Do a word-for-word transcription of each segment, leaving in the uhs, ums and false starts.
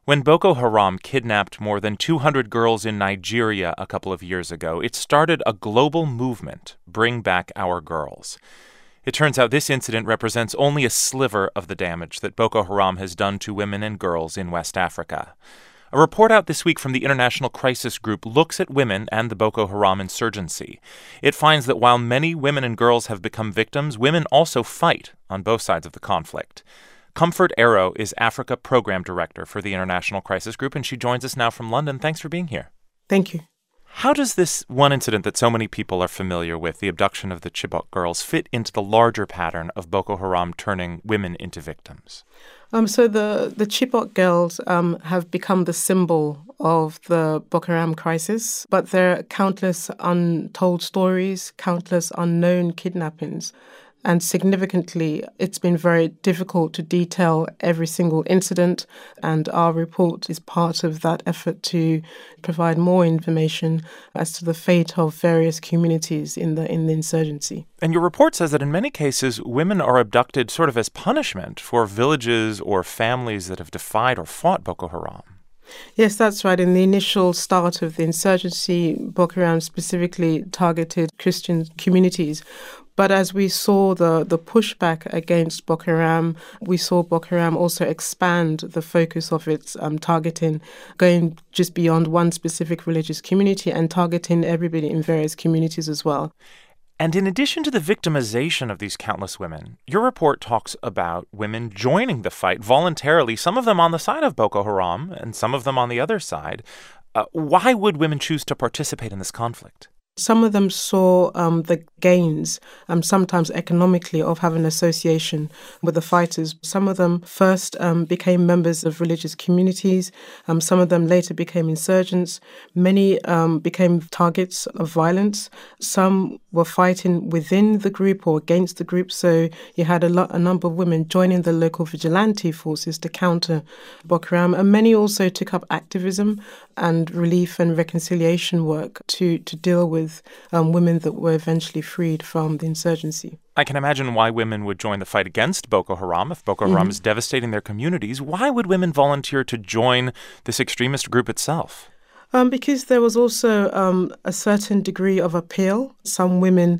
When Boko Haram kidnapped more than two hundred girls in Nigeria a couple of years ago, it started a global movement, Bring Back Our Girls. It turns out this incident represents only a sliver of the damage that Boko Haram has done to women and girls in West Africa. A report out this week from the International Crisis Group looks at women and the Boko Haram insurgency. It finds that while many women and girls have become victims, women also fight on both sides of the conflict. Comfort Arrow is Africa Program Director for the International Crisis Group, and she joins us now from London. Thanks for being here. Thank you. How does this one incident that so many people are familiar with, the abduction of the Chibok girls, fit into the larger pattern of Boko Haram turning women into victims? Um, so the, the Chibok girls um, have become the symbol of the Boko Haram crisis, but there are countless untold stories, countless unknown kidnappings. And significantly, it's been very difficult to detail every single incident, and our report is part of that effort to provide more information as to the fate of various communities in the in the insurgency. And your report says that in many cases, women are abducted sort of as punishment for villages or families that have defied or fought Boko Haram. Yes, that's right. In the initial start of the insurgency, Boko Haram specifically targeted Christian communities. But as we saw the, the pushback against Boko Haram, we saw Boko Haram also expand the focus of its um, targeting, going just beyond one specific religious community and targeting everybody in various communities as well. And in addition to the victimization of these countless women, your report talks about women joining the fight voluntarily, some of them on the side of Boko Haram and some of them on the other side. Uh, why would women choose to participate in this conflict? Some of them saw um, the gains, um, sometimes economically, of having an association with the fighters. Some of them first um, became members of religious communities. Um, some of them later became insurgents. Many um, became targets of violence. Some were fighting within the group or against the group. So you had a, lot, a number of women joining the local vigilante forces to counter Boko Haram. And many also took up activism and relief and reconciliation work to, to deal with Um, women that were eventually freed from the insurgency. I can imagine why women would join the fight against Boko Haram if Boko Haram mm-hmm. is devastating their communities. Why would women volunteer to join this extremist group itself? Um, because there was also um, a certain degree of appeal. Some women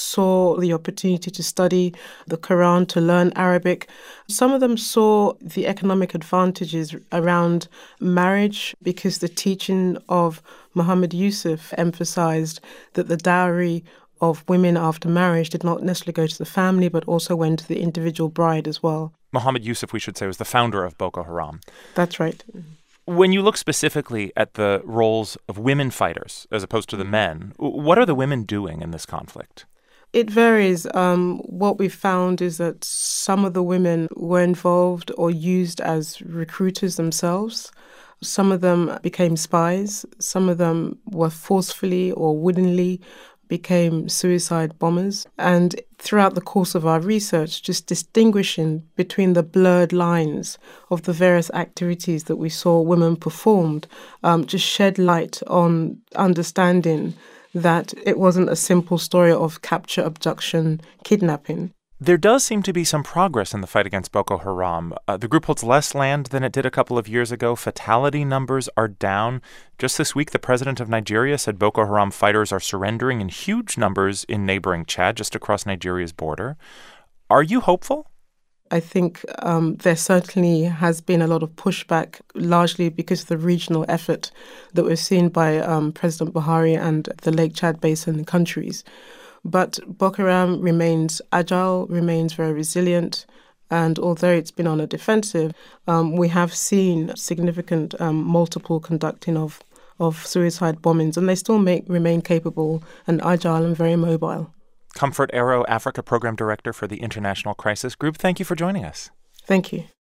saw the opportunity to study the Quran, to learn Arabic. Some of them saw the economic advantages around marriage because the teaching of Muhammad Yusuf emphasized that the dowry of women after marriage did not necessarily go to the family, but also went to the individual bride as well. Muhammad Yusuf, we should say, was the founder of Boko Haram. That's right. When you look specifically at the roles of women fighters as opposed to the men, what are the women doing in this conflict? It varies. Um, what we've found is that some of the women were involved or used as recruiters themselves. Some of them became spies. Some of them were forcefully or wittingly became suicide bombers. And throughout the course of our research, just distinguishing between the blurred lines of the various activities that we saw women performed, um, just shed light on understanding that it wasn't a simple story of capture, abduction, kidnapping. There does seem to be some progress in the fight against Boko Haram. Uh, the group holds less land than it did a couple of years ago. Fatality numbers are down. Just this week, the president of Nigeria said Boko Haram fighters are surrendering in huge numbers in neighboring Chad, just across Nigeria's border. Are you hopeful? I think um, there certainly has been a lot of pushback, largely because of the regional effort that we've seen by um, President Buhari and the Lake Chad Basin countries. But Boko Haram remains agile, remains very resilient, and although it's been on a defensive, um, we have seen significant um, multiple conducting of, of suicide bombings, and they still make, remain capable and agile and very mobile. Comfort Arrow, Africa Program Director for the International Crisis Group, thank you for joining us. Thank you.